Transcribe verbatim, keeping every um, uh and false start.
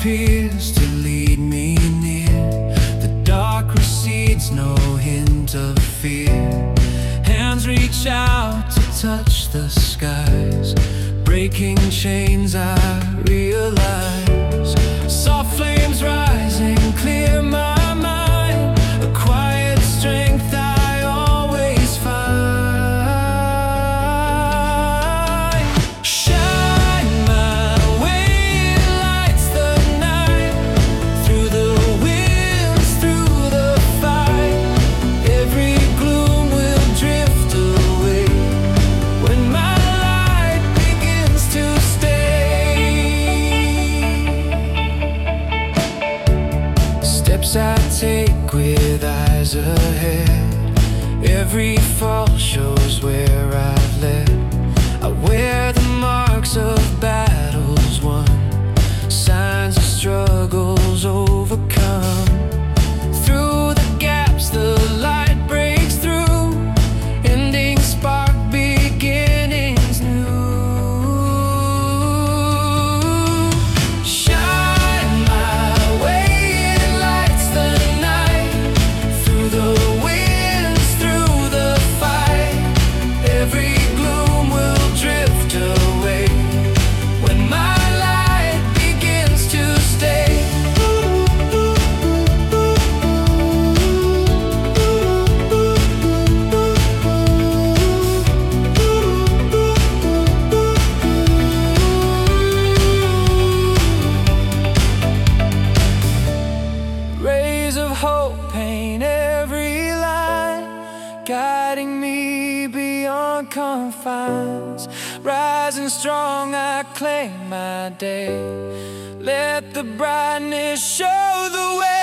appears to lead me near. The dark recedes, no hint of fear. Hands reach out to touch the skies, breaking chains I realize. Soft flames rising, clear my mind, a quiet strength I always find. Shine my way, it lights the night, through the winds, through the fight. Every gloom will drift away when my light begins to stay. Steps I take with eyes ahead, every fall shows where I've led. I wear the marks of battles won, signs of struggles overcome. Through the gaps the light breaks through, ending spark, beginnings new. Shine my way, it lights the night, through the winds, through the fight. Every gloom will drift away when my light begins to stay. Rays of hope paint every line, guiding me beyond confines. Rising strong, I claim my day. Let the brightness show the way.